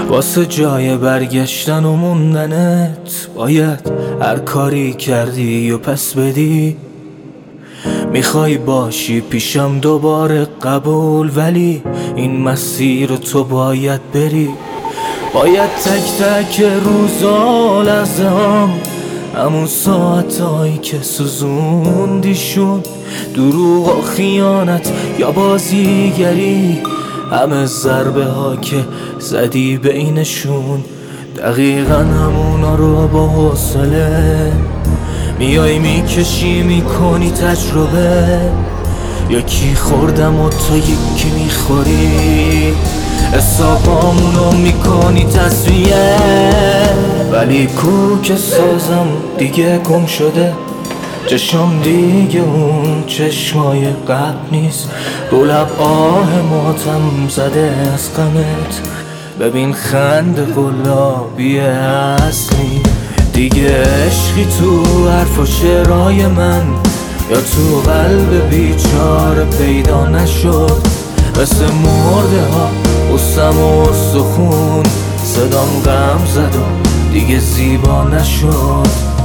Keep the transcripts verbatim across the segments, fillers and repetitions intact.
واسه جای برگشتن و موندنت باید هر کاری کردی و پس بدی. میخوای باشی پیشم دوباره قبول، ولی این مسیر رو تو باید بری. باید تک تک روزا لحظه‌ام، همون ساعتایی که سوزوندیشون، دروغ و خیانت یا بازیگری، همه ضربه ها که زدی بینشون، دقیقا همونا رو با حوصله میای میکشی میکنی تجربه. یکی خوردم و تو یکی میخوری، حسابامونو میکنی تصویه. ولی کوک سازم دیگه گم شده، چشم دیگه اون چشمای قبل نیست، رو لب آه ماتم زده از غمت. ببین خنده قلابی اصلی، دیگه عشقی تو حرف و شعرهای من یا تو قلب بیچاره پیدا نشد. مثل مرده ها قصم و استخون، صدام غم زد و دیگه زیبا نشد.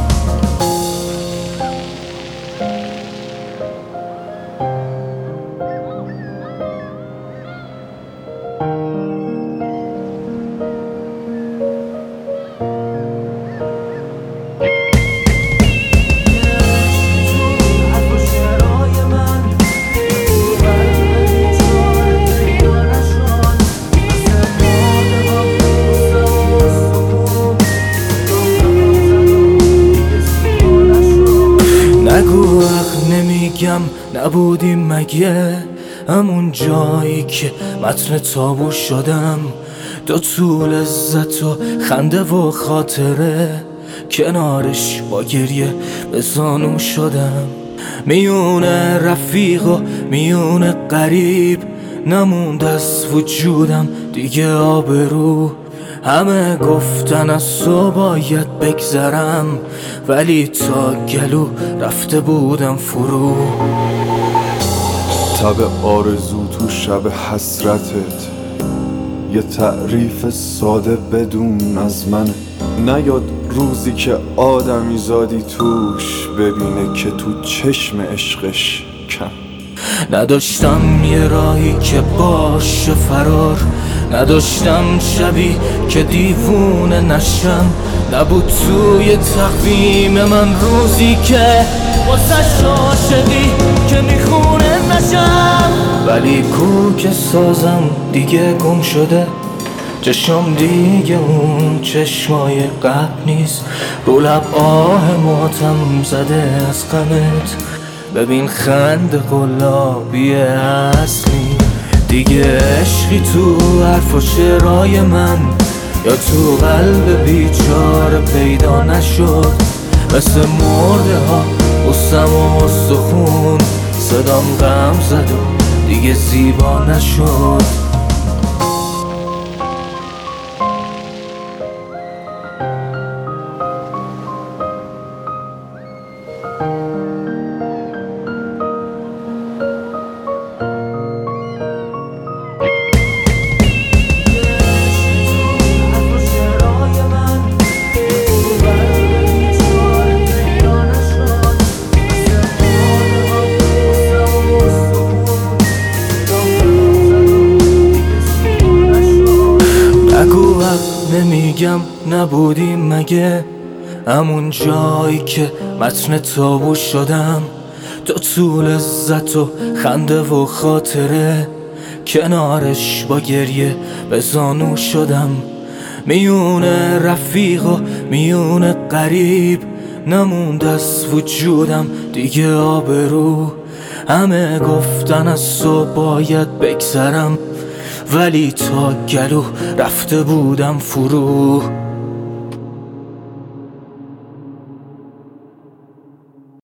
نگو حق نمیگم نبودیم مگه، همون جایی که متن تابو شدم. تو تو لذت و خنده و خاطره، کنارش با گریه به زانو شدم. میون رفیق و میون قریب، نموند از وجودم دیگه آبرو. همه گفتن از تو باید بگذرم، ولی تا گلو رفته بودم فرو. تب آرزو تو شب حسرتت، یه تعریف ساده بدون از من. نیاد روزی که آدمی زادی توش، ببینه که تو چشم عشقش کم. نداشتم یه راهی که باشه فرار، نداشتم شبی که دیوونه نشم. نبود توی تقویم من روزی که واسه عاشقی که میخونه نشم. ولی کوک سازم دیگه گم شده، چشم دیگه اون چشمای قبل نیست، رو لب آه ماتم زده از غمت. ببین خنده قلابی اصلی، دیگه عشقی تو حرف و شعرهای من یا تو قلب بیچاره پیدا نشد. مثل مرده ها قصم و استخون، صدام غم زد و دیگه زیبا نشد. نمیگم نبودیم مگه، همون جایی که متن تابو شدم. تو تو لذت و خنده و خاطره، کنارش با گریه به زانو شدم. میون رفیق و میون قریب، نموند از وجودم دیگه آبرو. همه گفتن از تو باید بگذرم، ولی تا گلو رفته بودم فرو.